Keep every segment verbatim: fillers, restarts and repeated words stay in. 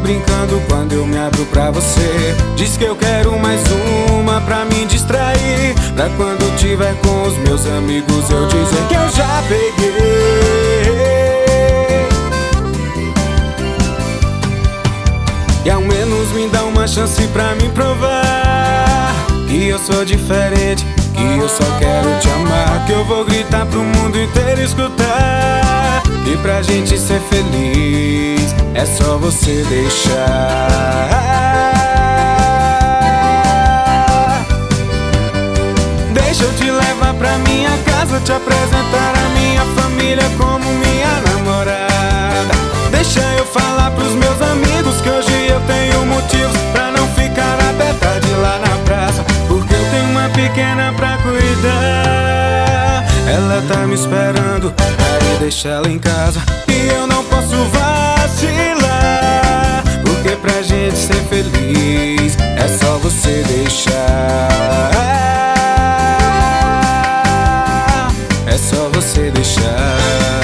brincando quando eu me abro pra você. Diz que eu quero mais uma pra me distrair, pra quando tiver com os meus amigos eu dizer que eu já peguei. E ao menos me dá uma chance pra me provar que eu sou diferente, que eu só quero te amar, que eu vou gritar pro mundo inteiro escutar. E pra gente ser feliz é só você deixar. Deixa eu te levar pra minha casa, te apresentar a minha família como minha namorada. Deixa eu falar pros meus amigos que hoje eu tenho motivos pra não ficar até tarde lá na praça, porque eu tenho uma pequena pra cuidar. Ela tá me esperando, aí deixa ela em casa e eu não posso vacilar, porque pra gente ser feliz é só você deixar. É só você deixar.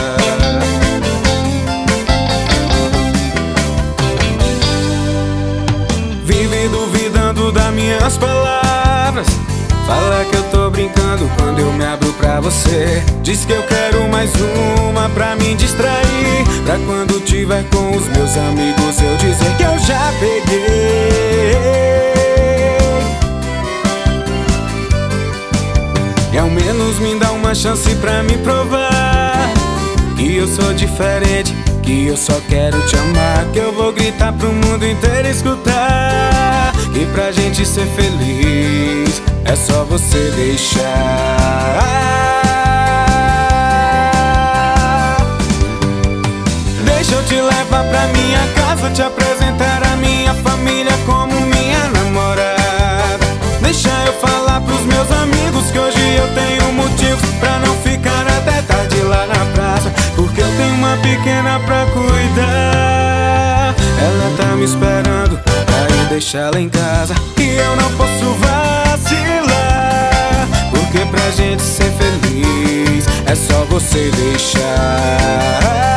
Vive duvidando das minhas palavras, fala que eu tô brincando quando eu me abro pra você. Diz que eu quero mais uma pra me distrair, pra quando tiver com os meus amigos eu dizer que eu já peguei. E ao menos me dá uma chance pra me provar que eu sou diferente, que eu só quero te amar, que eu vou gritar pro mundo inteiro escutar. E pra gente ser feliz é só você deixar. Deixa eu te levar pra minha casa, te apresentar a minha família como minha namorada. Deixa eu falar pros meus amigos que hoje eu tenho motivos pra não ficar até tarde lá na praça, porque eu tenho uma pequena pra cuidar. Ela tá me esperando, aí deixa ela em casa e eu não posso vacilar, porque pra gente ser feliz é só você deixar.